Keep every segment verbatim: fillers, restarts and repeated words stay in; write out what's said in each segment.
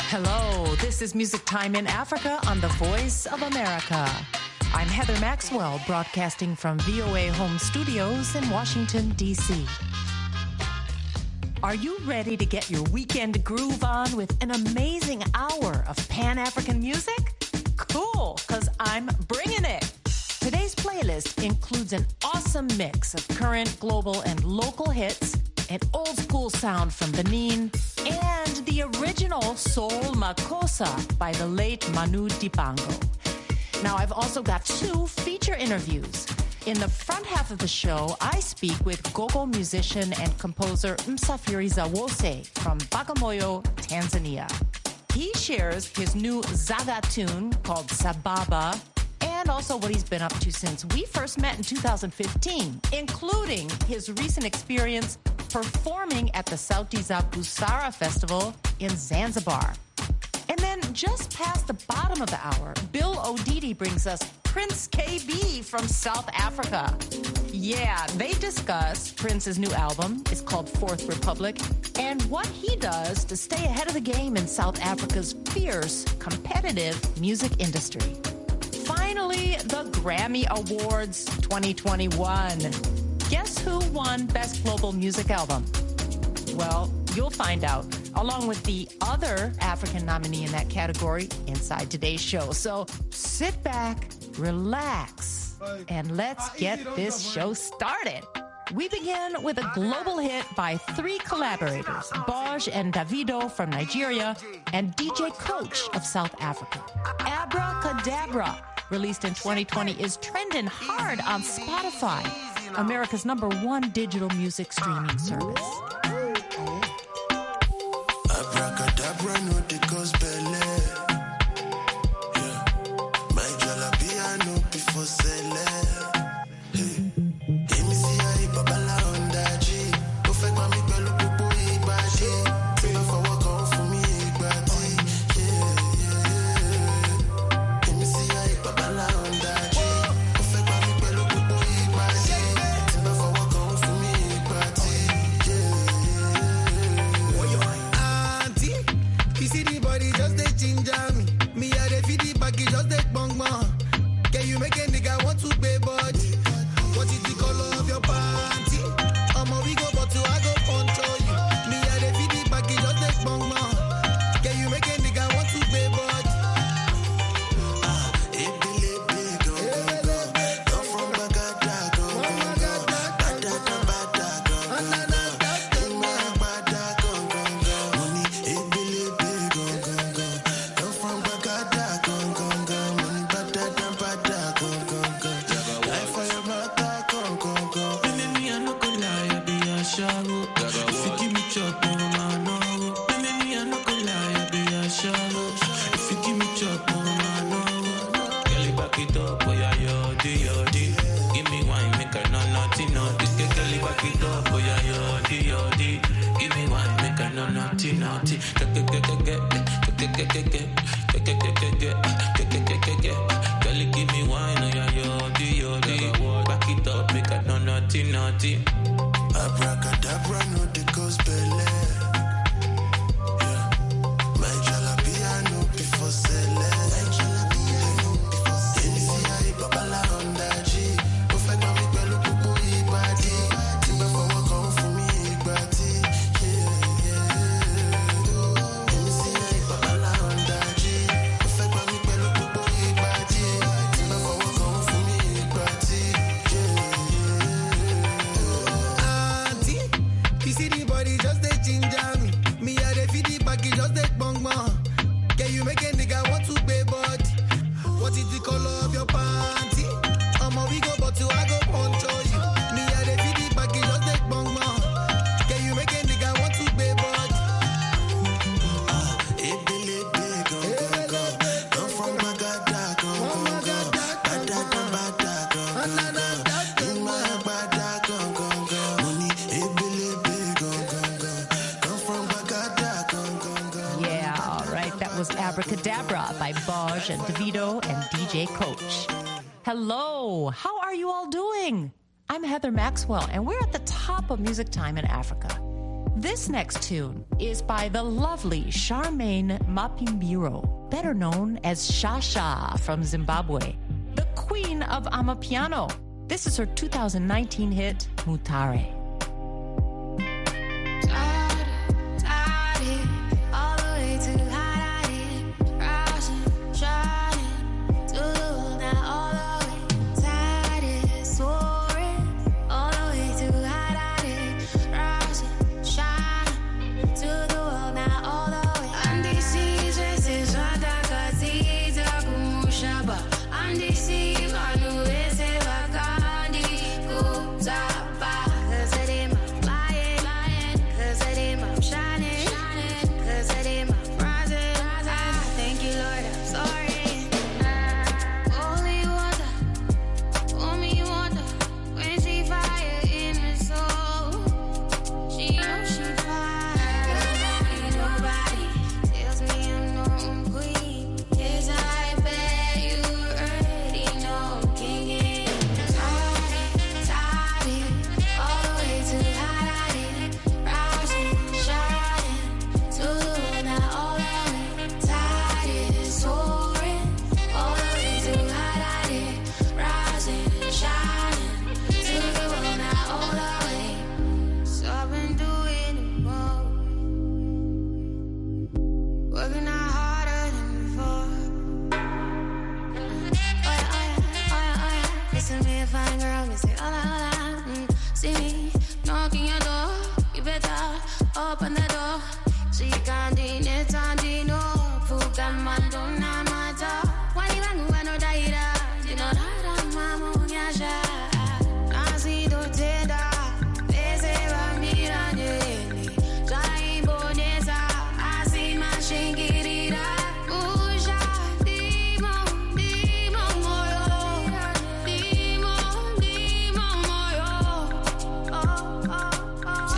Hello, this is Music Time in Africa on the Voice of America. I'm Heather Maxwell, broadcasting from V O A Home Studios in Washington, D C Are you ready to get your weekend groove on with an amazing hour of Pan-African music? Cool, because I'm bringing it. Today's playlist includes an awesome mix of current, global, and local hits, an old-school sound from Benin, and the original Soul Makossa by the late Manu Dibango. Now, I've also got two feature interviews. In the front half of the show, I speak with gogo musician and composer Msafiri Zawose from Bagamoyo, Tanzania. He shares his new Zaga tune called Sababa, and also what he's been up to since we first met in two thousand fifteen, including his recent experience performing at the Sauti za Busara Festival in Zanzibar. And then just past the bottom of the hour, Bill Odidi brings us Prince K B from South Africa. Yeah, they discuss Prince's new album. It's called Fourth Republic, and what he does to stay ahead of the game in South Africa's fierce, competitive music industry. Finally, the Grammy Awards twenty twenty-one. Guess who won Best Global Music Album? Well, you'll find out, along with the other African nominee in that category inside today's show. So sit back, relax, and let's get this show started. We begin with a global hit by three collaborators, Boj and Davido from Nigeria and D J Coach of South Africa. Abracadabra, released in twenty twenty, is trending hard on Spotify, America's number one digital music streaming service. Abracadabra, no te gospel. Yeah. My jalapia no before sell. Hey. Emi si ai babala onda ji. Ó fẹ́ pa mí pẹ̀lú gbogbo ìbàdí. Tí bá fọwọ́ kan fún mi ìgbàdí. Yeah, yeah. Emi si ai babala onda ji. Ó fẹ́ pa mí pẹ̀lú gbogbo ìbàdí. Tí bá fọwọ́ kan fún mi ìgbàdí. Yeah, yeah. Auntie, you see the body just dey ginger me. Me I dey feed the baggy just dey bong bong. Can you make a nigga want to pay body? What is the color of your panty? I'ma we go but to I go control you. Me I dey feed the baggy just dey bong bong. Can you make a nigga want to pay body? Ebele big go go go. Come from Bagada go go go. Bada da bada go go go. Ema bada go go go. Money ebele big go go go. Come from Bagada go go go. Money bada da bada go go go. Life for your mother go go go. Me I no go lie, I be a shallow. If you give me chop, oh my no. Me I no go lie, I be a shallow. If you give me chop, oh my no. Girl, you back it up, oh yeah, yodi yodi. Give me wine, make a no naughty no. This girl, girl, you back it up, oh yeah, yodi yodi. Give me wine, make a no naughty naughty. Get get get get get get get get get get get get get get get get get. Girl, you give me wine, oh yeah, yodi yodi. Back it up, make a no naughty naughty. Abracadabra no te gospel. Yeah. My jalapia no before sell. My jalapia no before sell. Emi si ai babala onda ji. Ó fẹ́ pa mí pẹ̀lú gbogbo ìbàdí. Tí bá fọwọ́ kan fún mi ìgbàdí. Yeah, yeah. Emi si ai babala onda ji. Ó fẹ́ pa mí pẹ̀lú gbogbo ìbàdí. Tí bá fọwọ́ kan fún mi ìgbàdí. Yeah, yeah. Auntie, you see the body just dey ginger me. Me I dey feed the baggy just dey bong bong. Can you make a nigga want to pay body? What is the color of your panty? I'ma we go but to I go control you. Me I dey feed the baggy just dey bong bong. Can you make a nigga want to pay body? Ebele big go go go. Come from Bagada go go go. Bada da bada go go go. Ema bada go go go. Money ebele big go go go. Come from Bagada go go go. Yeah, all right. That was Abracadabra by Boj and Davido and D J Coach. Hello, how are you all doing? I'm Heather Maxwell, and we're at the top of Music Time in Africa. This next tune is by the lovely Charmaine Mapimbiro, better known as Shasha from Zimbabwe, the queen of Amapiano. This is her two thousand nineteen hit, Mutare. Open the door. She can't deny it, and dino. Fuga mando na mata. Wani wangu wano daira. Dino dara mamu nyasha. Nasi do teda. Pese wa miranyeli. Jai bonesa. Asi mashingirira. Usha. Dimo, dimo moyo. Dimo, dimo moyo. Oh, oh, oh.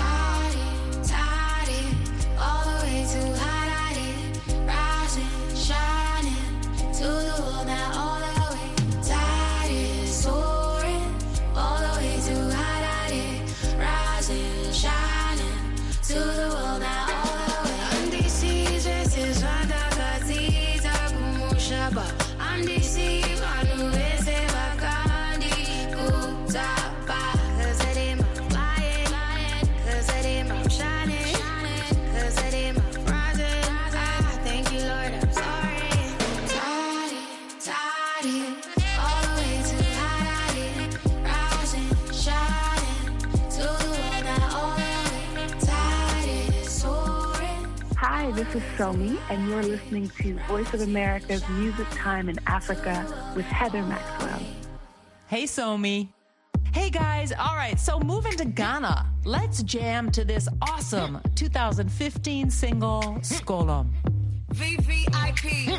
Hi, this is Somi, and you're listening to Voice of America's Music Time in Africa with Heather Maxwell. Hey, Somi. Hey, guys. All right, so moving to Ghana. Let's jam to this awesome two thousand fifteen single, Skolom. V V I P.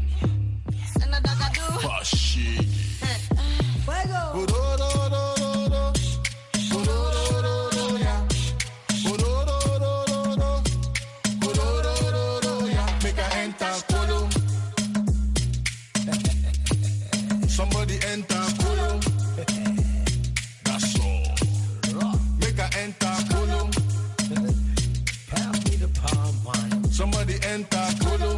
Somebody enter Kolo. That's all. Make her enter Kolo. Pass me the palm wine. Somebody enter Kolo.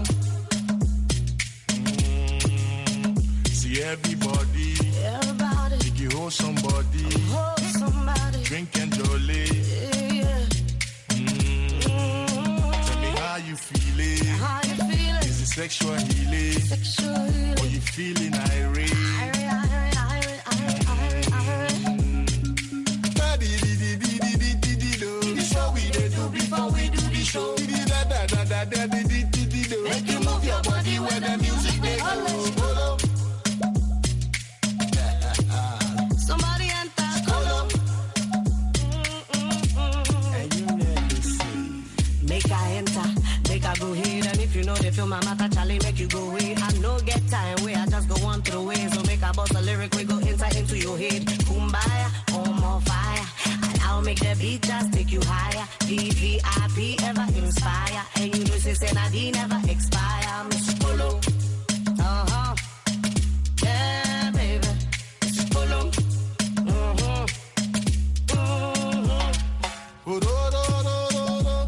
Mm, see everybody. Everybody. Make you hold somebody. Hold somebody. Drink and jolly. Yeah. Mm, tell me how you feeling. How you feeling? Is it sexual healing? Sexual healing. Or you feeling irate? Make you move your body when the music they go. Somebody enter Kolo. And you never see. Make her enter, make her go ahead. And if you know the film, my matter, Charlie, make you go ahead. I no get time where I just go on through way. So make a boss a lyric, we go inside into your head. Kumbaya, on more fire. And I'll make the beat just take you higher. V V I P ever inspire. And you know, say, say, Nadine never expire. Miss Kolo. Uh huh. Yeah, baby. Miss Kolo. Mm hmm. Mm hmm.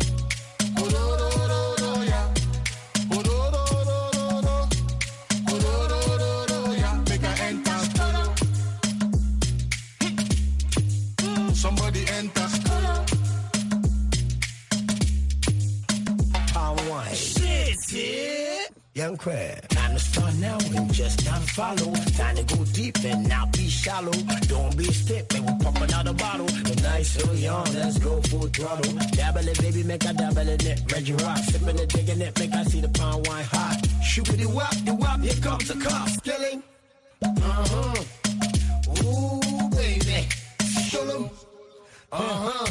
It's here. Young Crab. Time to start now and just time to follow. Time to go deep and not be shallow. Don't be stiff, man, we pop another bottle. The night so young, let's go full throttle. Dabble it, baby, make I dabble in it. Reggie Rock, sipping it, digging it, make I see the palm wine hot. Shoopity wop, the wop, here comes the cops. Killing. Uh-huh. Ooh, baby. Show them. Uh-huh.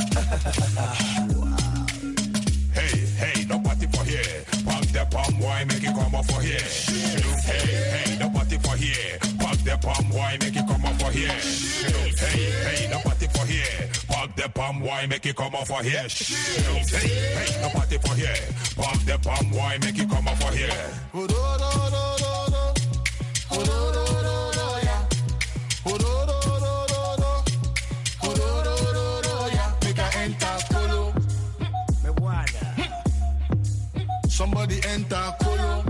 Hey, hey, no party for here. Pop the palm wine, make it come off for here. Hey, hey, no party for here. Pop the palm wine, make it come off for here. Hey, hey, no party for here. Pop the palm wine, make it come off for here. Hey, hey, no party for here. Pop the palm wine, make it come off for here. Somebody enter Kolo.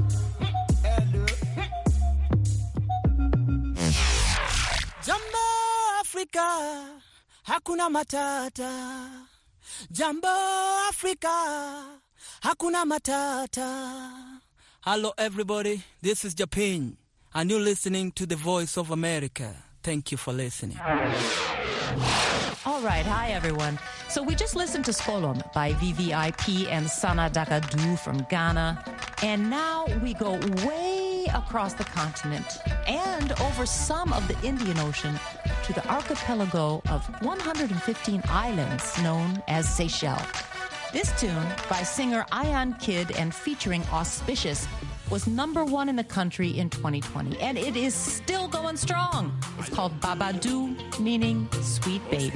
Jambo Africa, hakuna matata. Jambo Africa, hakuna matata. Hello everybody, this is Japan, and you're listening to the Voice of America. Thank you for listening. All right, hi everyone. So we just listened to Skolom by V V I P and Sana Dakadu from Ghana. And now we go way across the continent and over some of the Indian Ocean to the archipelago of one hundred fifteen islands known as Seychelles. This tune by singer Ion Kid and featuring Auspicious was number one in the country in twenty twenty, and it is still going strong. It's called Babadoo, meaning sweet baby.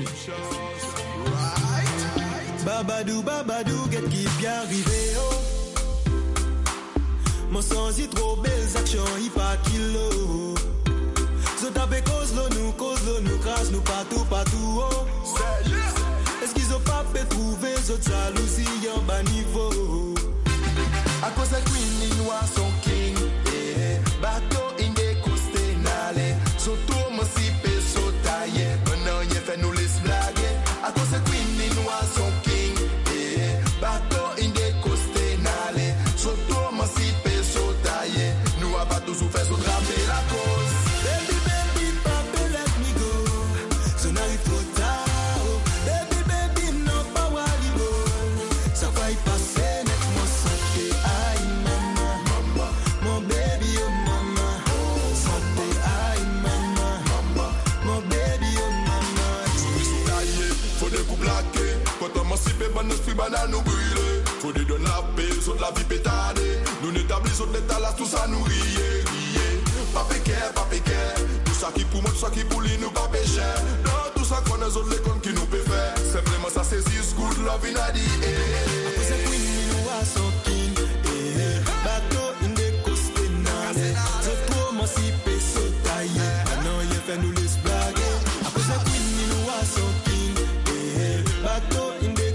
Babadoo, Babadoo, get qui bien arrivé, oh. Mon sens y trop belles actions, y pas kilo. So tape cause l'eau, nous cause l'eau, nous crasse, nous partout, partout, oh. Est-ce qu'ils ont pas fait trouver, autres jalousie en bas niveau? A cause the queen in was son king, eh. Bateau in the coste nale. So tout mon si pe so taille. Maintenant y'a fait nous les blaguer. A cause the queen in was son king, eh. Bateau in the coste nale. So tout mon si pe so taille. Nous a pas toujours fait so draper la cause. Baby, baby, papa, let me go. So now it's trop tard. Oh. Baby, baby, non pas walibo. Ça va y passer. Sipe ban esprit banane nous brûler. Faut des donner la paix, saute la vie pétardée. Nous n'établissons l'état là, tout ça nous rier, rier. Pas péquer, pas péquer. Tout ça qui pour moi, tout ça qui pour lui, nous pas pécher. Non, tout ça qu'on a autres les cons qui nous peut faire. Simplement ça c'est this good love in a day. Après c'est queen, nous a son king. Bateau in the coste nale. C'est trop moi si pe so taille. Maintenant il fait nous les blaguer. Après c'est queen, nous a son king. Bateau in the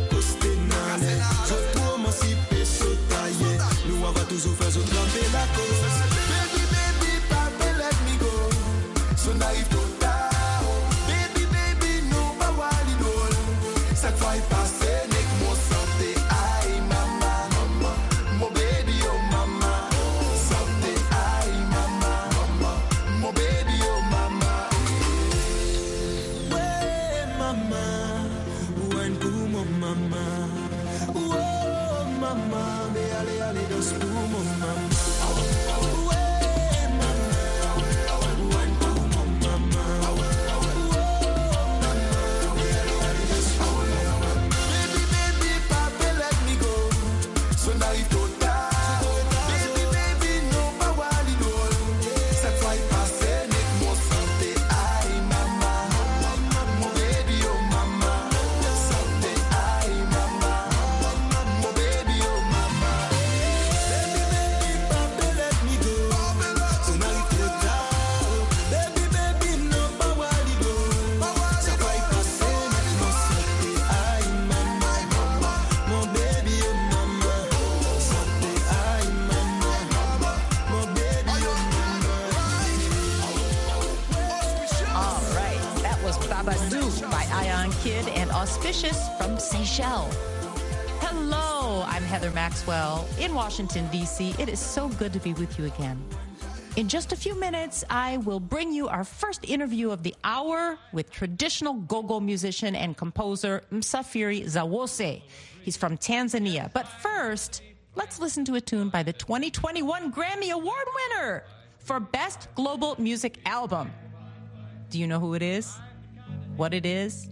nous on va toujours faire autre tremper la cause. Baby, baby, papa, let me go. So naïf trop tard. Baby, baby, no pas wali dol. Cette fois il passe, n'est que mon santé. Aïe, mama, mama. Mon baby, oh mama. Santé, aïe, mama, mama. Mon baby, oh mama. Ouais, mama. Ouane pour mon mama. Oh, mama. Allez, allez, danse pour mon maman. Ouais, maman. Ouane pour mon maman. Oh, maman. Allez, allez, danse pour mon maman. Baby, baby, papa, let me go. So naïf trop tard. Baby, baby, no pas wali dol. Cette fois il passe, n'est que mon santé. Aïe, mama. Mon baby, oh mama. Santé, aïe, mama. Mon baby, oh mama. Babadoo by Ion Kid and Auspicious from Seychelles. Hello, I'm Heather Maxwell in Washington, D C. It is so good to be with you again. In just a few minutes, I will bring you our first interview of the hour with traditional go-go musician and composer Msafiri Zawose. He's from Tanzania. But first, let's listen to a tune by the twenty twenty-one Grammy Award winner for Best Global Music Album. Do you know who it is? What it is?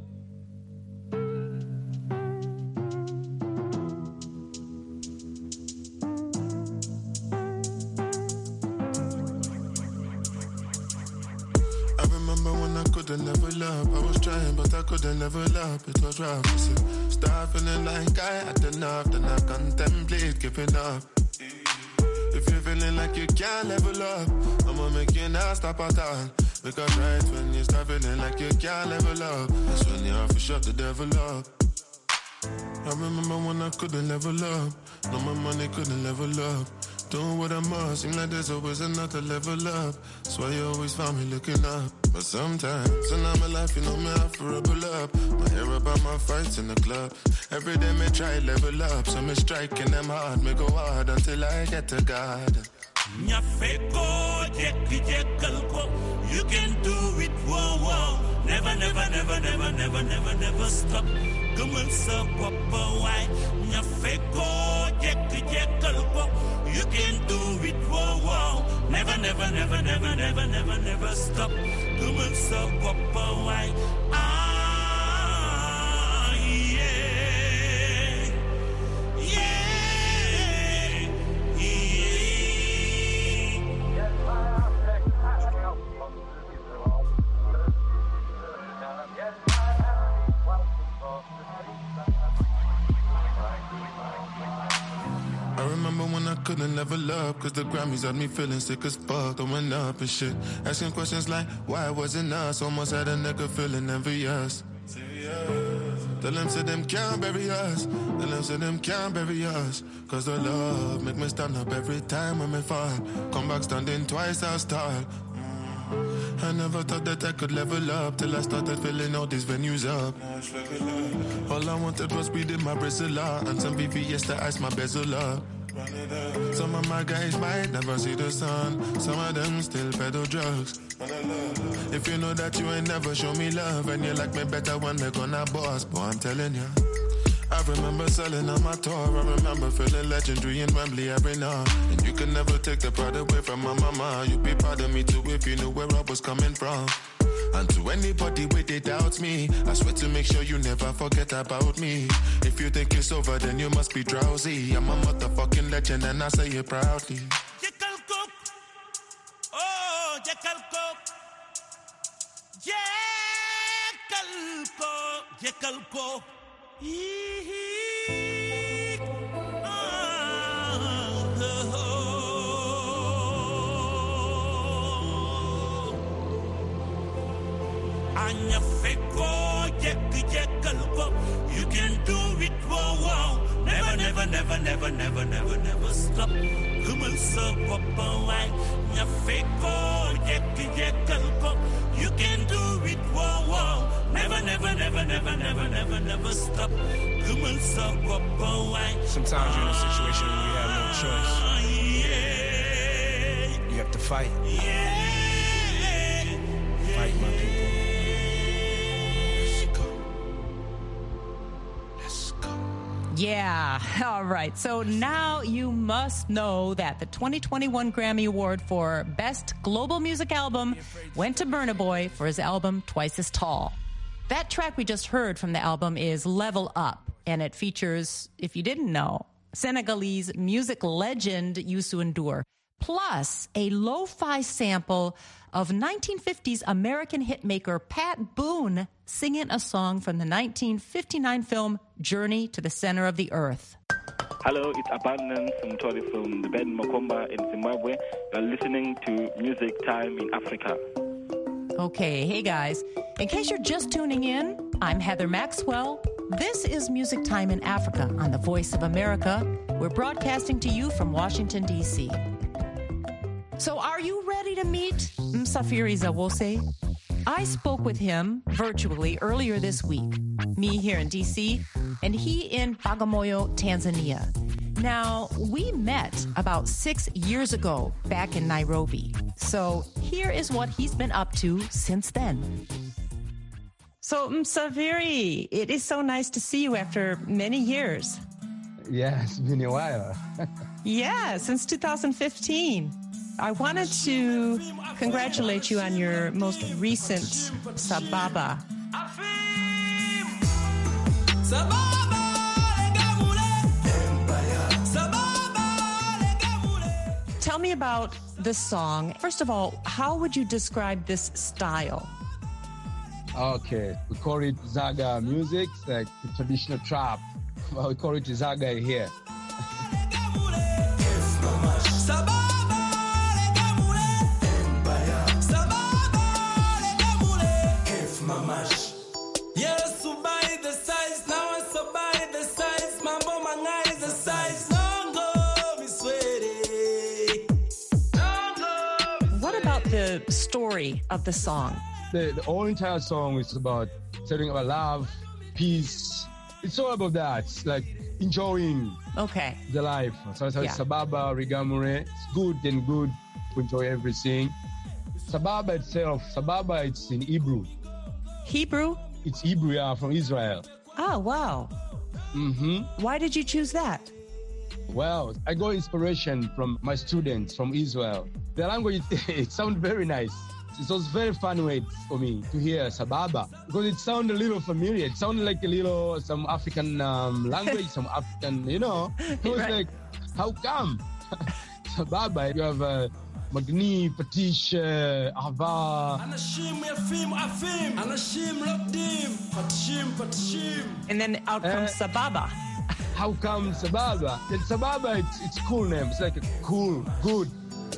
Couldn't level up, I was trying but I couldn't level up, it was rough. I said, start feeling like I had enough, then I contemplate giving up. If you're feeling like you can't level up, I'ma make you not stop at all. Because right when you start feeling like you can't level up, that's when you have to shut the devil up. I remember when I couldn't level up, no my money couldn't level up. Doing what I must, seem like there's always another level up. That's why you always found me looking up. But sometimes, in my life, you know me, I have to rebel up. My hair about my fights in the club. Every day, me try level up. So me striking them hard, me go hard until I get to God. You can do it, whoa, whoa. Never, never, never, never, never, never, never stop. Come on, so papa, why? You can do it, whoa, whoa. Never, never, never, never, never, never, never stop. Come on, so papa, why? Ah, yeah. Yeah. Yeah. I remember when I couldn't level up, cause the Grammys had me feeling sick as fuck, throwing up and shit. Asking questions like, why wasn't us? Almost had a nigga feeling envious. Tell them say them can't bury us. Tell them say them can't bury us. Cause the love make me stand up every time when me fall. Come back standing twice as tall. Mm. I never thought that I could level up till I started filling all these venues up. All I wanted was weed in my bristle and some V V S to ice my bezel up. Some of my guys might never see the sun. Some of them still peddle drugs. If you know that you ain't never show me love, and you like me better when me gonna boss, boy, I'm telling ya. I remember selling on my tour. I remember feeling legendary in Wembley every night. And you could never take the pride away from my mama. You'd be proud of me too if you knew where I was coming from. And to anybody with it doubts me, I swear to make sure you never forget about me. If you think it's over, then you must be drowsy. I'm a motherfucking legend and I say it proudly. Jekyll Cook. Oh, Jekyll Cook. Jekyll Cook. Jekyll Cook. Hee-hee. Oh, oh, oh. Anya feko, Jekyll, Jekyll Cook. You can do it, whoa, whoa. Never, never, never, never, never, never, never stop. Come on, so papa, why? Anya feko, Jekyll, Jekyll Cook. You can do it, whoa, whoa. Never, never, never, never, never, never, never stop. Come on, so papa, why? Sometimes you're in a situation where you have no choice. Yeah. You have to fight. Yeah. Fight, my people. Yeah, all right. So now you must know that the twenty twenty-one Grammy Award for Best Global Music Album went to Burna Boy for his album Twice as Tall. That track we just heard from the album is Level Up, and it features, if you didn't know, Senegalese music legend Youssou N'Dour, plus a lo-fi sample of nineteen fifties American hitmaker Pat Boone singing a song from the nineteen fifty-nine film Journey to the Center of the Earth. Hello, it's Abundance Mtori from the band Mokomba in Zimbabwe. You're listening to Music Time in Africa. Okay, hey guys. In case you're just tuning in, I'm Heather Maxwell. This is Music Time in Africa on the Voice of America. We're broadcasting to you from Washington, D C So are you ready to meet Msafiri Zawose? I spoke with him virtually earlier this week. Me here in D C, and he in Bagamoyo, Tanzania. Now, we met about six years ago back in Nairobi. So here is what he's been up to since then. So, Msaviri, it is so nice to see you after many years. Yeah, it's been a while. Yeah, since two thousand fifteen. I wanted to congratulate you on your most recent Sababa. Tell me about this song. First of all, how would you describe this style? Okay, we call it Zaga music, like the traditional trap. Well, we call it Zaga here. Yes, so buy the size, now I so buy the size, mambo manga is the size, nongo mi sweaty. What about the story of the song? The, the whole entire song is about telling about love, peace. It's all about that. It's like enjoying okay. the life. So, so Yeah. Sababa, Rigamure, it's good and good to enjoy everything. Sababa itself, Sababa, it's in Hebrew. Hebrew? It's Hebrew, yeah, from Israel. Oh, wow. Mm-hmm. Why did you choose that? Well, I got inspiration from my students from Israel. The language, it sounds very nice. It was very fun way for me to hear Sababa because it sounded a little familiar. It sounded like a little, some African um, language, some African, you know. It was Right. like, how come? Sababa, you have uh, Magni, Patish, uh, Ava. Anashim yafim afim, anashim lobdim, patishim patishim. And then out comes Uh, Sababa. How come Sababa? And Sababa, it's, it's cool name. It's like a cool, good.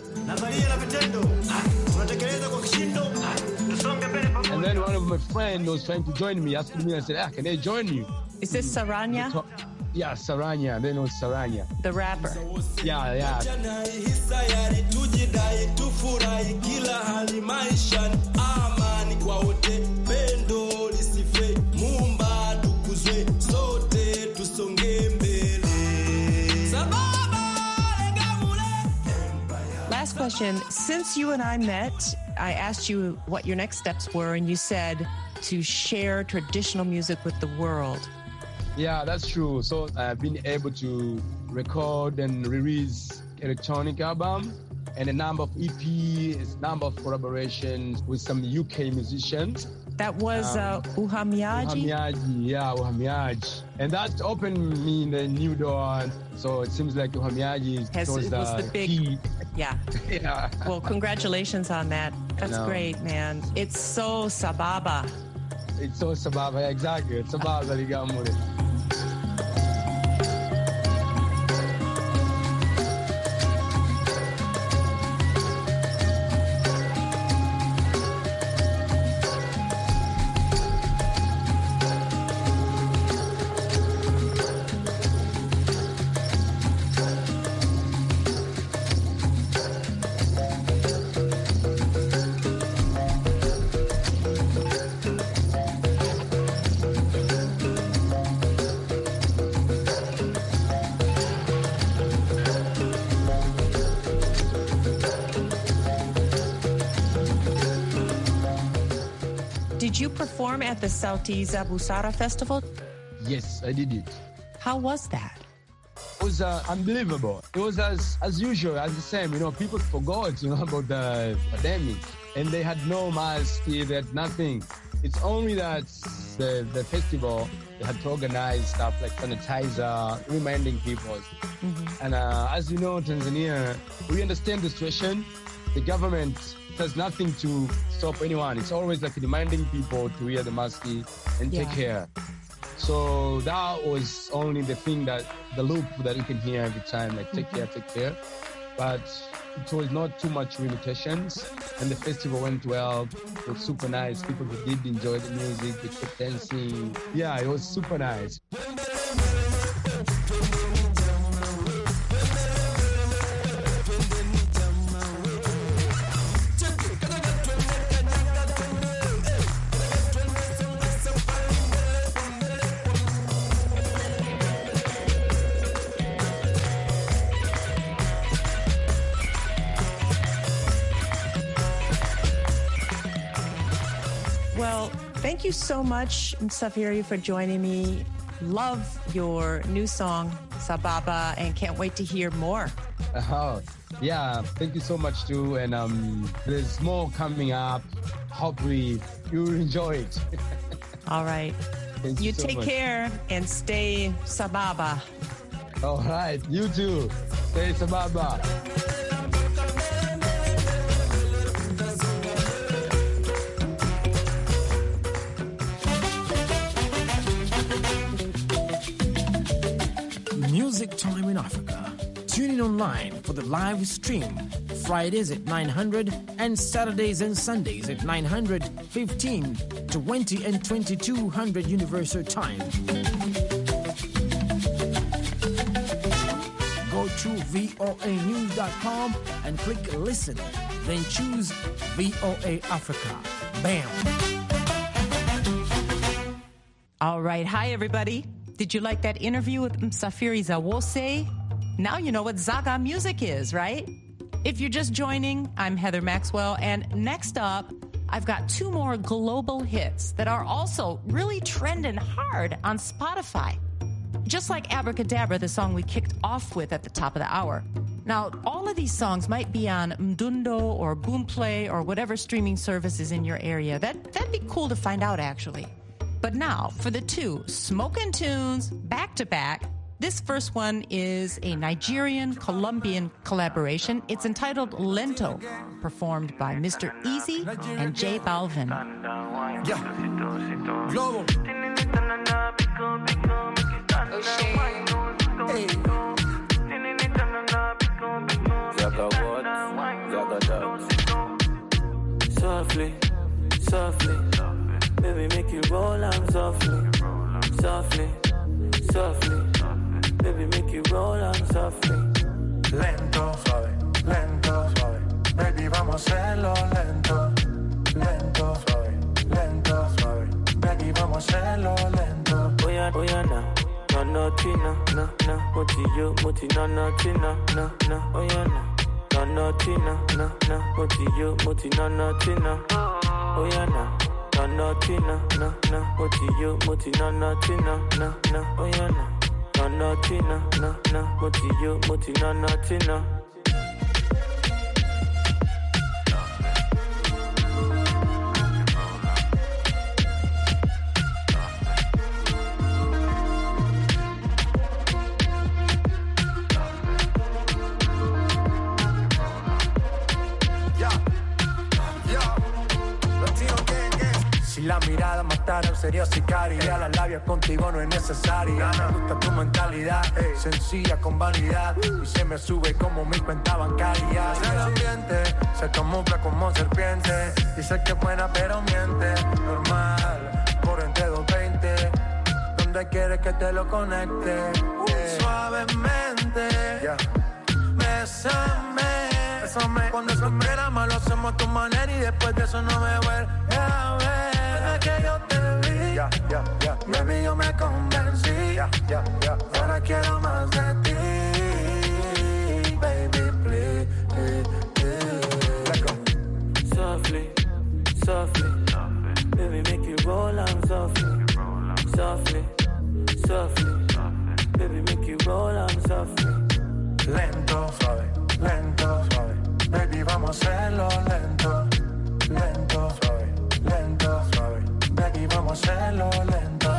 And then one of my friends was trying to join me, asking me, I said, ah, can I join you? Is this Saranya? Yeah, Saranya. And then it was Saranya. The rapper. Yeah, yeah. Hisayari tujidai tufurahi kila hali maishani, amani kwa wote, pendo lisife, Muumba tukuzwe, sote tusonge mbele. Last question. Since you and I met, I asked you what your next steps were, and you said to share traditional music with the world. Yeah, that's true. So I've been able to record and release electronic album and a number of E Ps, number of collaborations with some U K musicians. That was Um, uh, Uhamiaji? Uhamiaji, yeah, Uhamiaji. And that opened me in the new door. So it seems like Uhamiaji Has, was, it was the big, key. yeah. Yeah. Well, congratulations on that. That's know. great, man. It's so Sababa. It's so Sababa, yeah, exactly. It's Sababa, Ligamure. Did you perform at the Sauti za Busara Festival? Yes, I did it. How was that? It was uh, unbelievable. It was as as usual, as the same. You know, people forgot, you know, about the pandemic, and they had no mask, they had nothing. It's only that the the festival they had to organize stuff like sanitizer, reminding people. Mm-hmm. And uh, as you know, Tanzania, we understand the situation. The government does nothing to stop anyone. It's always like reminding people to wear the mask and take Yeah. care. So that was only the thing that, the loop that you can hear every time, like take care, take care. But it was not too much limitations. And the festival went well. It was super nice. People who did enjoy the music, they kept dancing. Yeah, it was super nice. thank you so much, Msafiri, for joining me. Love your new song, Sababa, and can't wait to hear more. Oh, yeah, thank you so much too. And um, there's more coming up. Hopefully you enjoy it. All right. Thank you, you so take much. care and stay Sababa. All right, you too. Stay Sababa. Music Time in Africa. Tune in online for the live stream. Fridays at nine hundred and Saturdays and Sundays at nine hundred, fifteen, twenty, and twenty-two hundred Universal Time. Go to V O A news dot com and click listen. Then choose V O A Africa. Bam. All right. Hi, everybody. Did you like that interview with Msafiri Zawose? Now you know what Zaga music is, right? If you're just joining, I'm Heather Maxwell, and next up, I've got two more global hits that are also really trending hard on Spotify. Just like Abracadabra, the song we kicked off with at the top of the hour. Now, all of these songs might be on Mdundo or Boomplay or whatever streaming service is in your area. That, that'd be cool to find out, actually. But now, for the two smoking tunes back-to-back, this first one is a Nigerian-Colombian collaboration. It's entitled Lento, performed by Mister Easy and J Balvin. Yeah. Global. Hey. Zaga what? Zaga that. Softly, softly. Baby, make you roll on softly. Softly, softly. Baby, make you roll on softly. Lento, suave, lento, suave. Baby, vamos a hacerlo lento. Lento, suave, lento, suave. Baby, vamos a hacerlo lento. Oh yeah, oh yeah, nah. No, no, tina, no, no. Moti yo, moti, no, no, tina, no, no. Oh yeah, nah. No, no, tina, no, no. Moti yo, moti, no, no, tina. Oh yeah, nah. No, no, tina, no, no. Moti yo, moti, no, no, tina, no, no. Oh yeah, nah. No, no, tina, no, no. Moti yo, moti, no, no, tina. Si la mirada matara sería sicaria. Las labios contigo no es necesaria. Me gusta tu mentalidad, sencilla con vanidad. Y se me sube como mi cuenta bancaria. En el ambiente se camufla como serpiente. Dice que es buena pero miente. Normal, por entre doscientos veinte. Donde quieres que te lo conecte. Suavemente, yeah. Bésame. Bésame. Cuando eso era malo hacemos a tu manera. Y después de eso no me vuelve a ver. Que yo te vi, yeah, yeah, yeah, baby, yo me convencí, yeah, yeah, yeah. Ahora quiero más de ti, baby, please. Let go. Softly, softly, baby, make you roll on softly, softly, softly, baby, make you roll on softly. Lento, suave, lento, suave, baby, vamos a hacerlo lento, lento, suave, lento, suave. Baby, vamos a hacerlo lento.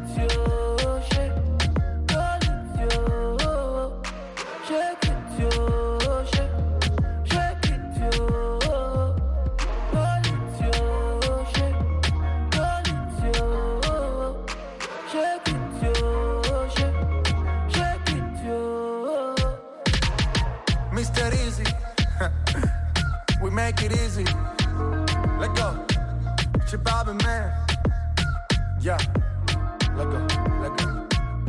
Mister Easy, we make it easy. Let go. Chibabi, man. Yeah, let go, let go.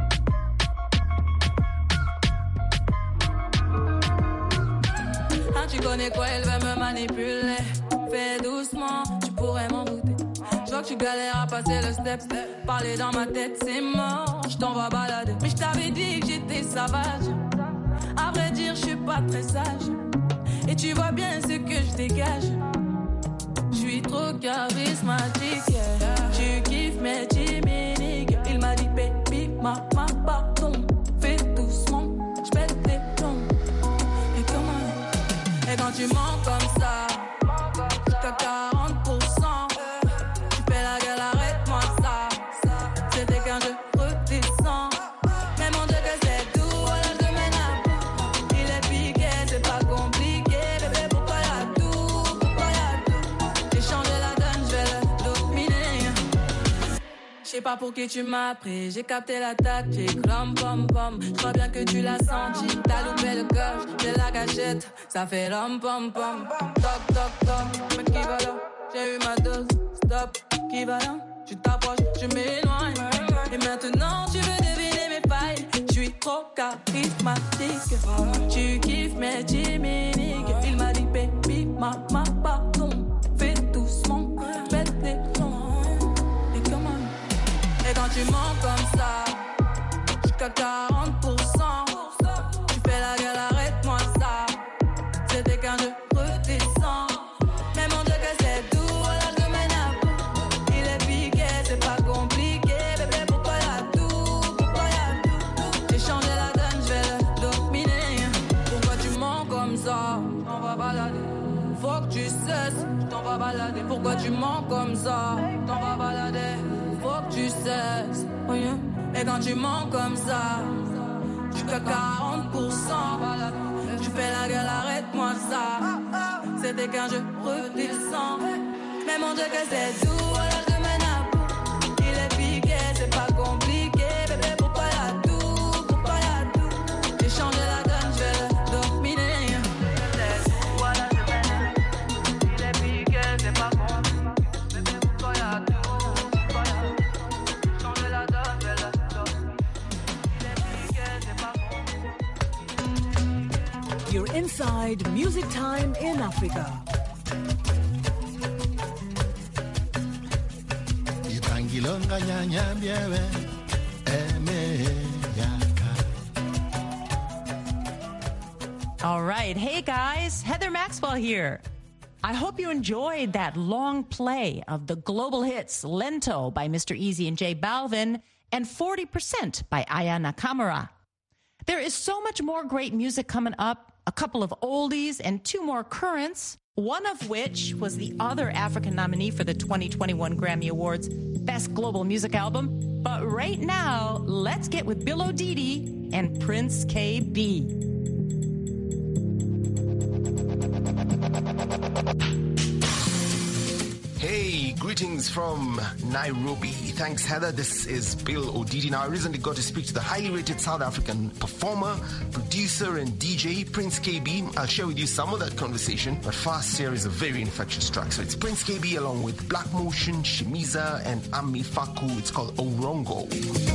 Ah, tu connais quoi, elle va me manipuler. Fais doucement, tu pourrais m'en douter. Je vois que tu galères à passer le step. Parler dans ma tête, c'est mort. Je t'envoie balader. Mais je t'avais dit que j'étais sauvage. À vrai dire, je suis pas très sage. Et tu vois bien ce que je dégage. Je suis suis trop charismatique, yeah. Tu kiffes mes chimiques. Il m'a dit baby, maman, pardon. Fais doucement, j'pète les plombs. Et comment? Et quand tu mens comme ça, jusqu'à quarante pour cent, tu fais la gueule, arrête-moi ça. C'était qu'un jeu redescend. Mais mon Dieu que c'est tout, voilà je mène à bout. Il est piqué, c'est pas compliqué. Bébé, pourquoi y'a tout, pourquoi y'a tout? J'ai changé la donne, je vais le dominer. Je sais pas pour qui tu m'as pris, j'ai capté la tactique. Rom pom pom, je crois bien que tu l'as senti. T'as loupé le coche, j'ai la gâchette. Ça fait rom pom pom. Toc toc toc, mais qui va là? J'ai eu ma dose, stop, qui va là? Tu t'approches, je m'éloigne. Et maintenant tu veux deviner mes failles. Je suis trop charismatique. Tu kiffes mes chimiques. Il m'a dit baby, maman, pardon. Fais doucement, pète les plombs. Et comment? Et quand tu mens comme ça, jusqu'à quarante pour cent, tu fais la gueule, arrête-moi ça. C'était qu'un jeu redescend. Mais mon Dieu que c'est doux, voilà je mène à bout. Il est piqué, c'est pas compliqué. Bébé, pourquoi y'a tout, pourquoi y'a tout? J'ai changé la donne, je vais le dominer. Pourquoi tu mens comme ça? T'en vas balader. Faut que tu cesses, t'en vas balader. Pourquoi tu mens comme ça? T'en vas balader. Faut que tu cesses. Oh yeah. Et quand tu mens comme ça, jusqu'à quarante pour cent, tu fais la gueule, arrête-moi ça. C'était qu'un jeu redescend. Mais mon Dieu que c'est doux, voilà je mène à bout. Il est piqué, c'est pas compliqué. Bébé, pourquoi y'a tout, pourquoi y'a tout? J'ai changé la donne, je vais le dominer. C'est doux, voilà je mène à bout. Il est piqué, c'est pas compliqué. Bébé, pourquoi y'a tout, pourquoi y'a tout? J'ai changé la donne, je vais le dominer. Il est piqué, c'est pas compliqué. You're inside Music Time in Africa. Ilonga nyanya biewe eme yaka. All right. Hey, guys. Heather Maxwell here. I hope you enjoyed that long play of the global hits Lento by Mister Easy and J Balvin and forty percent by Aya Nakamura. There is so much more great music coming up, a couple of oldies and two more currents, one of which was the other African nominee for the twenty twenty-one Grammy Awards Best Global Music Album. But right now, let's get with Bill O'Didi and Prince K B. Hey, greetings from Nairobi. Thanks, Heather. This is Bill O'Didi. Now, I recently got to speak to the highly rated South African performer, producer, and D J, Prince K B. I'll share with you some of that conversation, but first, here is a very infectious track. So it's Prince K B along with Black Motion, Shimiza, and Ami Faku. It's called Orongo.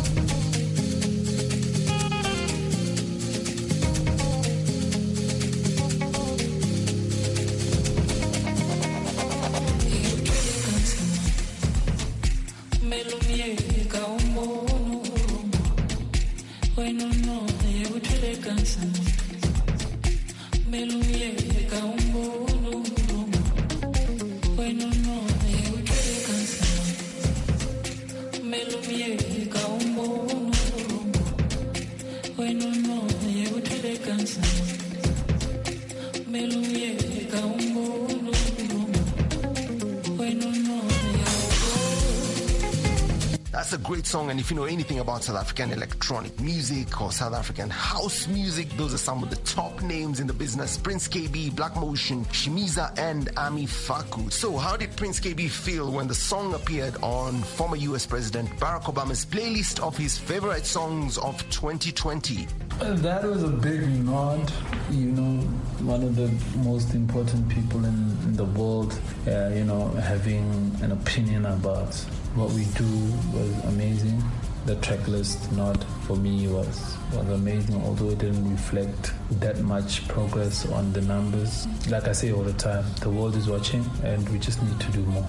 That's a great song, and if you know anything about South African electronic music or South African house music, those are some of the top names in the business. Prince K B, Black Motion, Shimiza, and Ami Faku. So how did Prince K B feel when the song appeared on former U S President Barack Obama's playlist of his favorite songs of twenty twenty? That was a big nod. You know, one of the most important people in, in the world, uh, you know, having an opinion about what we do was amazing. The track list nod for me was, was amazing, although it didn't reflect that much progress on the numbers. Like I say all the time, the world is watching and we just need to do more.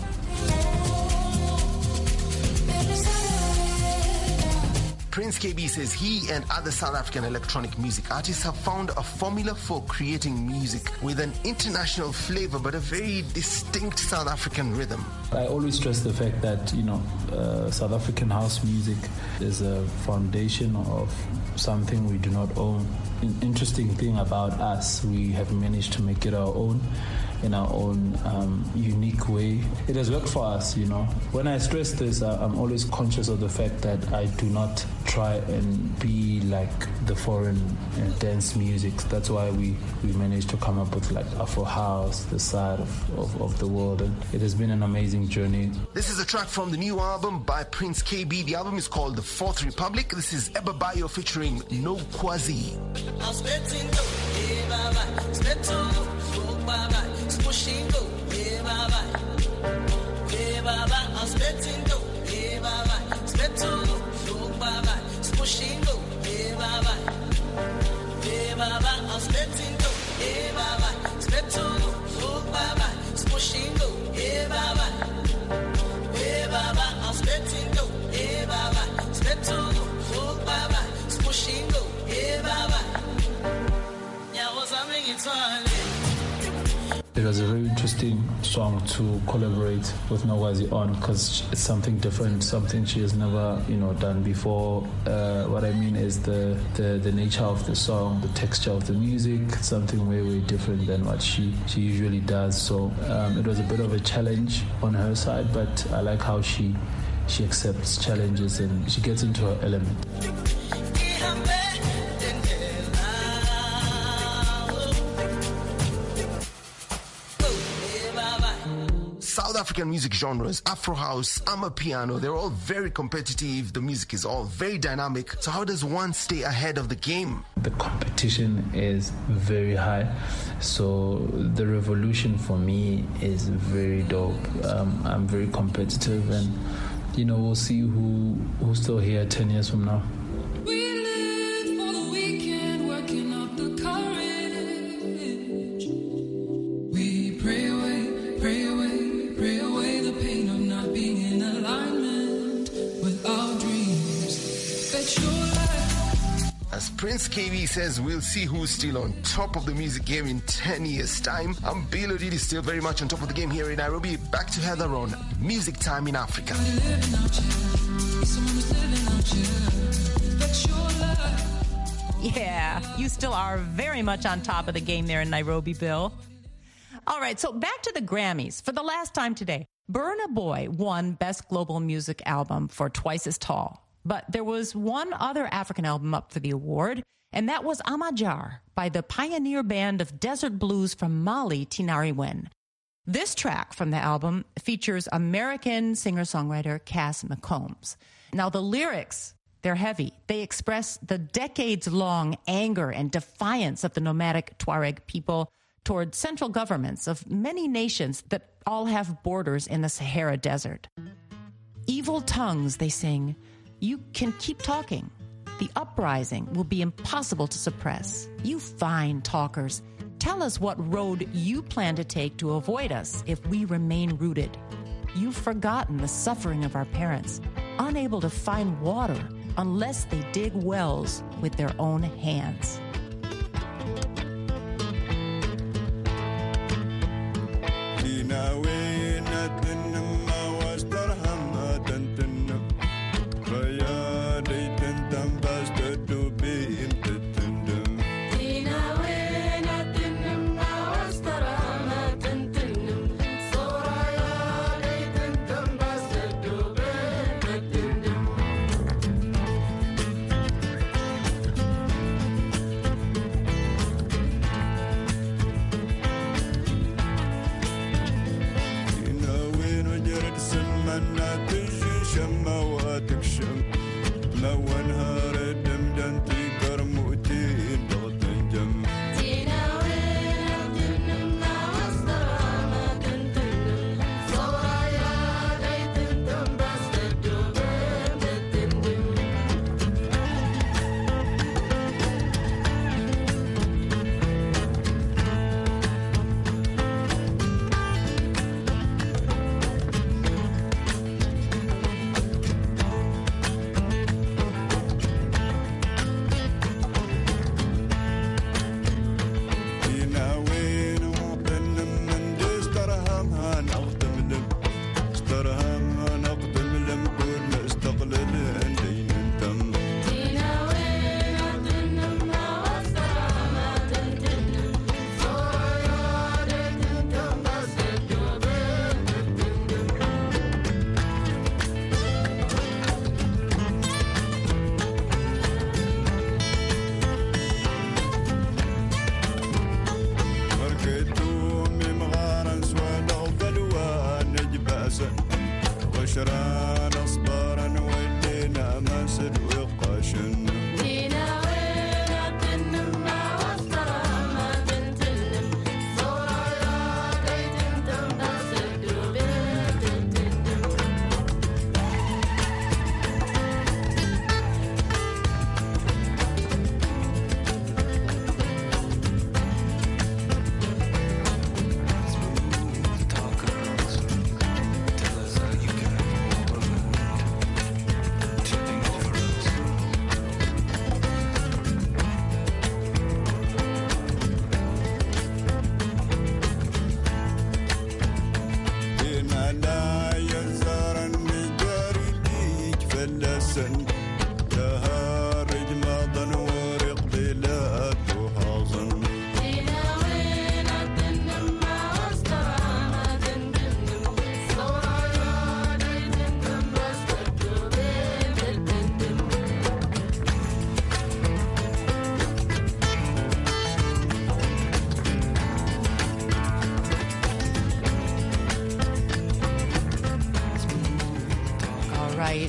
Prince K B says he and other South African electronic music artists have found a formula for creating music with an international flavor but a very distinct South African rhythm. I always stress the fact that, you know, uh, South African house music is a foundation of something we do not own. An interesting thing about us, we have managed to make it our own in our own um, unique way. It has worked for us, you know. When I stress this, I, I'm always conscious of the fact that I do not try and be like the foreign uh, dance music. That's why we, we managed to come up with like Afro House, the side of, of, of the world, and it has been an amazing journey. This is a track from the new album by Prince K B. The album is called The Fourth Republic. This is Eba Bayo featuring No Kwazi. It was a very interesting song to collaborate with Nogwazi on because it's something different, something she has never, you know, done before. Uh, what I mean is the, the, the nature of the song, the texture of the music, something way, way different than what she, she usually does. So um, it was a bit of a challenge on her side, but I like how she, she accepts challenges and she gets into her element. South African music genres, Afro House, Amapiano, they're all very competitive. The music is all very dynamic. So how does one stay ahead of the game? The competition is very high. So the revolution for me is very dope. Um, I'm very competitive and, you know, we'll see who who's still here ten years from now. We live for the weekend, working up the courage. We pray away, pray away. Pray away the pain of not being in alignment with our dreams. Bet your life. As Prince K B says, we'll see who's still on top of the music game in ten years' time. I'm Bill Odidi, still very much on top of the game here in Nairobi. Back to Heather on Music Time in Africa. Yeah, you still are very much on top of the game there in Nairobi, Bill. All right, so back to the Grammys. For the last time today, Burna Boy won Best Global Music Album for Twice as Tall. But there was one other African album up for the award, and that was Amajar by the pioneer band of desert blues from Mali, Tinariwen. This track from the album features American singer-songwriter Cass McCombs. Now, the lyrics, they're heavy. They express the decades-long anger and defiance of the nomadic Tuareg people toward central governments of many nations that all have borders in the Sahara Desert. Evil tongues, they sing, you can keep talking. The uprising will be impossible to suppress. You fine talkers, tell us what road you plan to take to avoid us if we remain rooted. You've forgotten the suffering of our parents, unable to find water unless they dig wells with their own hands.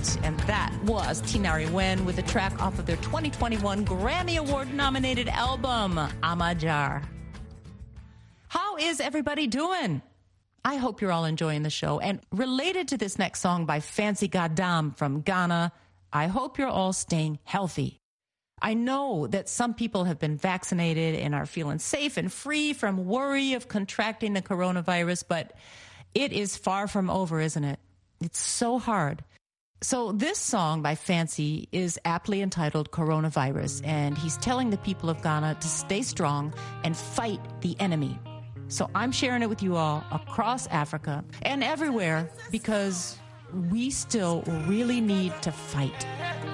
right. And that was Tinari Wen with a track off of their twenty twenty-one Grammy Award-nominated album, Amajar. How is everybody doing? I hope you're all enjoying the show. And related to this next song by Fancy Goddam from Ghana, I hope you're all staying healthy. I know that some people have been vaccinated and are feeling safe and free from worry of contracting the coronavirus, but it is far from over, isn't it? It's so hard. So this song by Fancy is aptly entitled Coronavirus, and he's telling the people of Ghana to stay strong and fight the enemy. So I'm sharing it with you all across Africa and everywhere because we still really need to fight.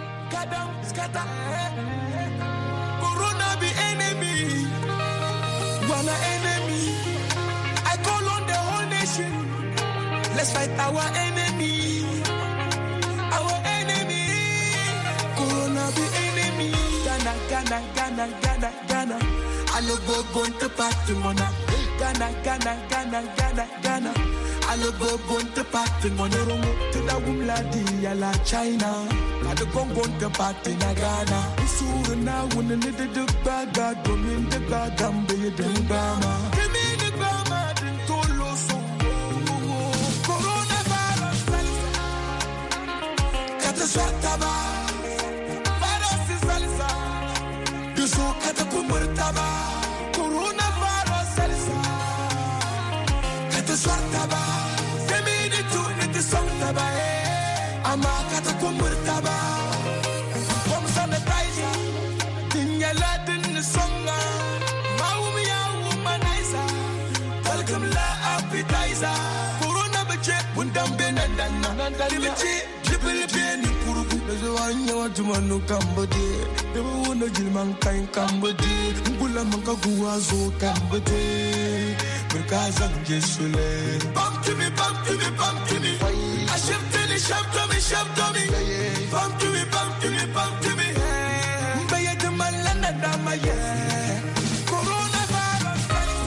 Corona be enemy, wanna enemy. I call on the whole nation. Let's fight our enemy, our enemy. Corona be enemy. Ghana, Ghana, Ghana, Ghana, Ghana. I love go born to party, mona. Ghana, Ghana, Ghana, Ghana, Ghana. I love go born to party, mona. To the wumla di la China. I the go born to party na Ghana. Isuru na wuna ni de de baga, domin de baga mbe de ngama. Kimi de ngama din tolo so. Coronavirus, kata swata ba. Virus is salisa. Duso kata kumurta ba. Coronavirus salisa. Kata swata ba. Kimi de tu ni de swata ba. Ama kata kumurta ba. Kom sanitizer. Dinyala din songa. Maumi ya womanizer. Welcome la appetizer. Corona bache bundambe nandana. Libichi libili beni kurugu. Nazo wanya watu manu kambode. Dewa wuna jilman kain kambode. Mbula manka guwazo kambode. Merkaza njesule. Bump to me, bump to me, bump to me. I shift to me, shift to me, shift to me. Bump to me, bump to me, bump to me. Mbaya de malana dama yeah. Coronavirus.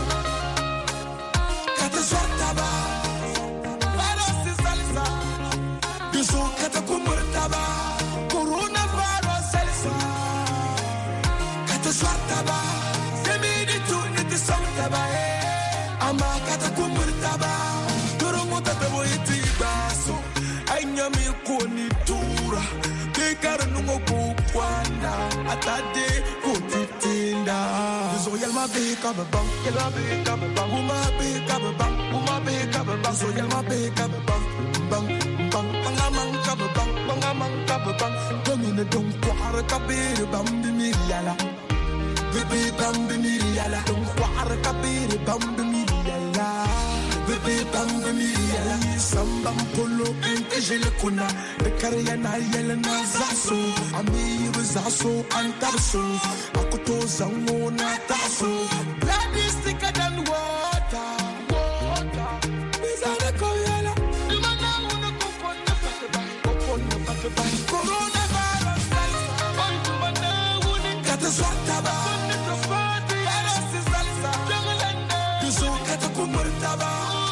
Kata swata ba. Virus is salisa. Yuso kata kumurta ba. Coronavirus salisa. Kata swata ba. Semi di tu ni di swata ba. Ama kata kumurta ba. Durungu tata bo iti baso. Anyami koni tura. Bekara nungo kukwana. Atade kutitinda. Zo yalma beka babang. Yalma beka babang. Uma beka babang. Uma beka babang. Zo yalma beka babang. Bang bang. Bangamang kababang. Bangamang kababang. Domine dong kwara kabere bambi miriala. Bibi bambi miriala. Dong kwara kabere bambi miriala. Bibi bambi miriala. Sambam polo ente jele kuna. De karya na yele na zaso. Amir zaso antarso. Akuto zango na taso. Blood is thicker than water. Water. Bizarre koyala. Imana una kokona pataba. Kokona pataba. Coronavirus. Onto mana uni. Kata swata ba. Virus is salsa. Yuso kata kumurta ba.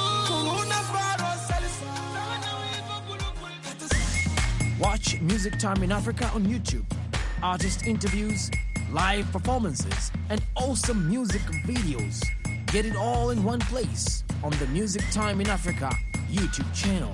Watch Music Time in Africa on YouTube. Artist interviews, live performances, and awesome music videos. Get it all in one place on the Music Time in Africa YouTube channel.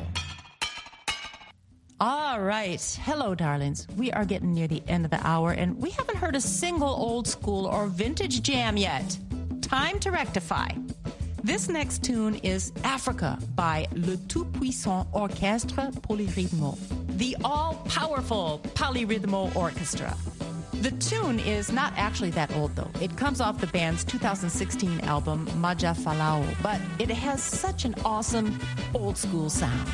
All right. Hello, darlings. We are getting near the end of the hour, and we haven't heard a single old school or vintage jam yet. Time to rectify. This next tune is Africa by Le Tout-Puissant Orchestre Polyrhythmo, the all-powerful Polyrhythmo Orchestra. The tune is not actually that old, though. It comes off the band's two thousand sixteen album, Maja Falao, but it has such an awesome old-school sound.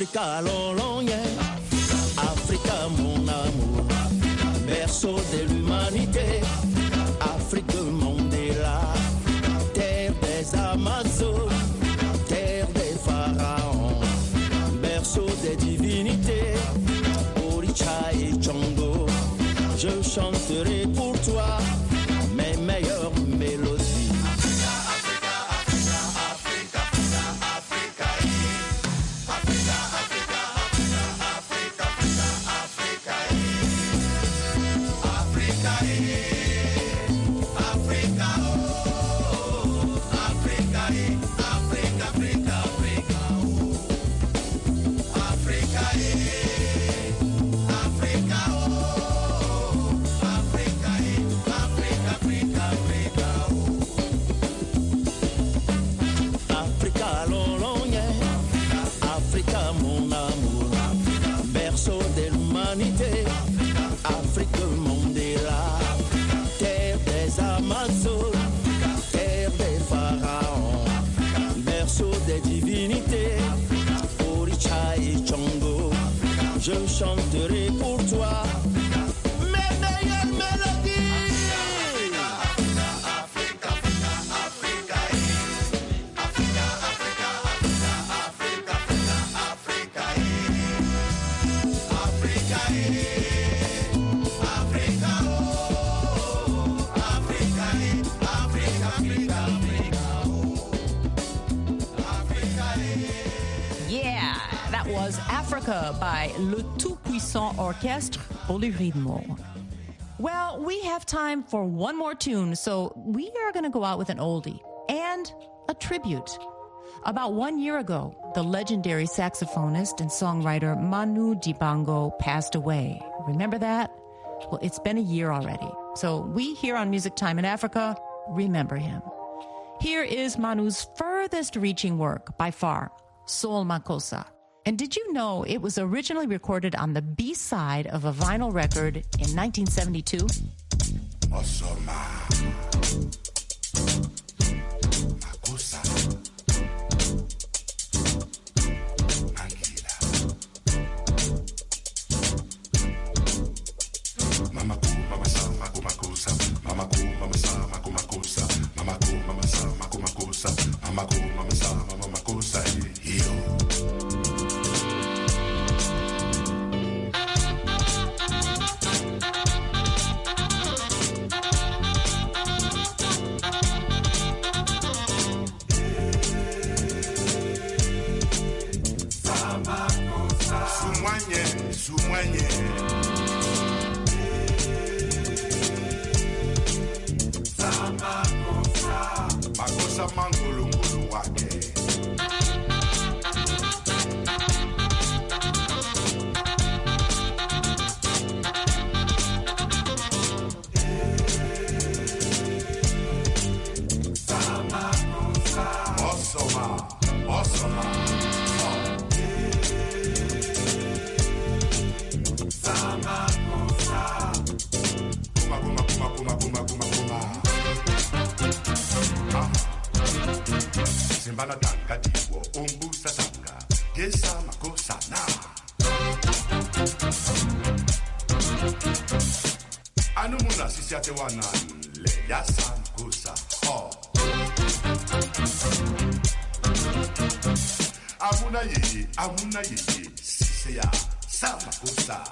Africa, long, long, yeah. Africa, mon amour, berceau de l'humanité. Afrique, monde est là, terre des Amazones, terre des pharaons, berceau des divinités. Oricha et Django, je chanterai pour toi mes meilleures mélodies. Afrique, monde est là, terre des Amazones, terre des pharaons, berceau des divinités. Oricha et Django, je chanterai pour toi mes meilleures mélodies. Africa, Africa, Africa, Africa, Africa, Africa, Africa, Africa. Was Africa by Le Tout-Puissant Orchestre Polyrythmo. Well, we have time for one more tune, so we are going to go out with an oldie and a tribute. About one year ago, the legendary saxophonist and songwriter Manu Dibango passed away. Remember that? Well, it's been a year already. So we here on Music Time in Africa remember him. Here is Manu's furthest reaching work by far, Soul Makossa. And did you know it was originally recorded on the B-side of a vinyl record in nineteen seventy-two? Awesome. Makossa. Mama ko, mama sa, mako makosa. Mama ko, mama sa, mako makosa. Mama ko, mama sa, mako makosa. Mama ko, mama sa, mama makosa. Yo. Sumwanye Makossa Makossa mangulu ngulu wake Osoma Osoma Simbana tanga diwo umbusa tanga Yesa makosa na Anu muna sisi ate wana Le yasa makosa Oh Amuna yeye Amuna yeye Sisi ya Sa makosa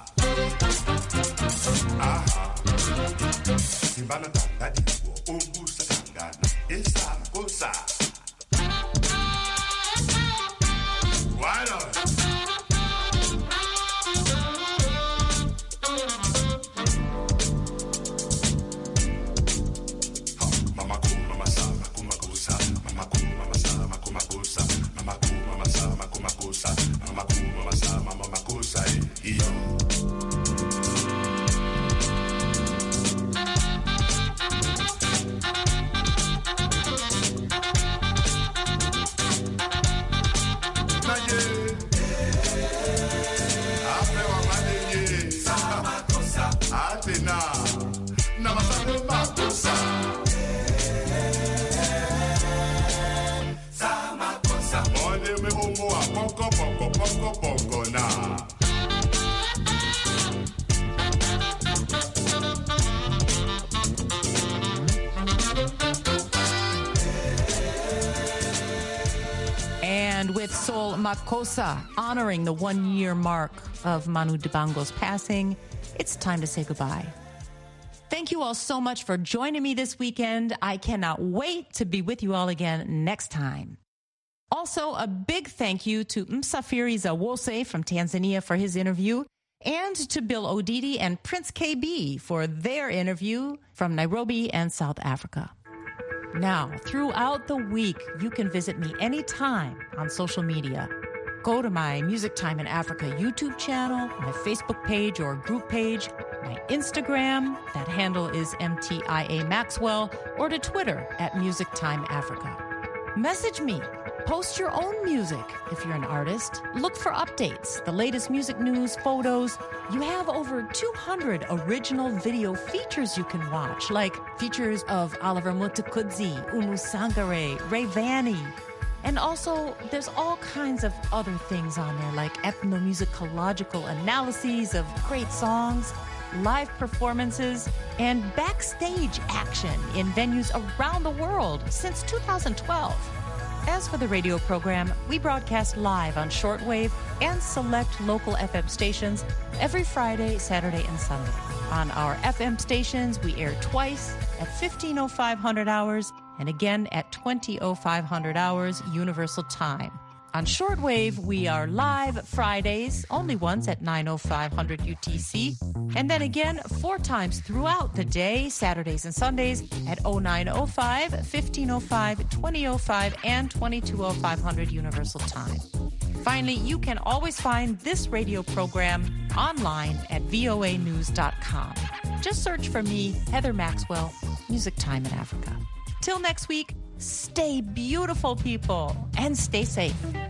Aha Simbana tanga diwo umbusa tanga Yesa makosa Why not? Mama ko, mama sa, mako makosa. Mama ko, mama sa, mako makosa. Mama ko, mama sa, mako makosa. Mama ko, mama sa, mama makosa. Iyo. with Sol Makossa, honoring the one-year mark of Manu Dibango's passing. It's time to say goodbye. Thank you all so much for joining me this weekend. I cannot wait to be with you all again next time. Also, a big thank you to Msafiri Zawose from Tanzania for his interview, and to Bill Odidi and Prince K B for their interview from Nairobi and South Africa. Now, throughout the week, you can visit me anytime on social media. Go to my Music Time in Africa YouTube channel, my Facebook page or group page, my Instagram, that handle is M T I A Maxwell, or to Twitter at Music Time Africa. Message me. Post your own music if you're an artist. Look for updates, the latest music news, photos. You have over two hundred original video features you can watch, like features of Oliver Mutukudzi, Umu Sangare, Ray Vanny. And also, there's all kinds of other things on there, like ethnomusicological analyses of great songs, live performances, and backstage action in venues around the world since two thousand twelve. As for the radio program, we broadcast live on shortwave and select local F M stations every Friday, Saturday, and Sunday. On our F M stations, we air twice at fifteen oh five hundred hours and again at twenty oh five hundred hours Universal Time. On shortwave, we are live Fridays, only once at nine oh five hundred U T C, and then again four times throughout the day, Saturdays and Sundays, at oh nine oh five, fifteen oh five, twenty oh five, and twenty-two oh five hundred Universal Time. Finally, you can always find this radio program online at V O A news dot com. Just search for me, Heather Maxwell, Music Time in Africa. Till next week, stay beautiful, people, and stay safe.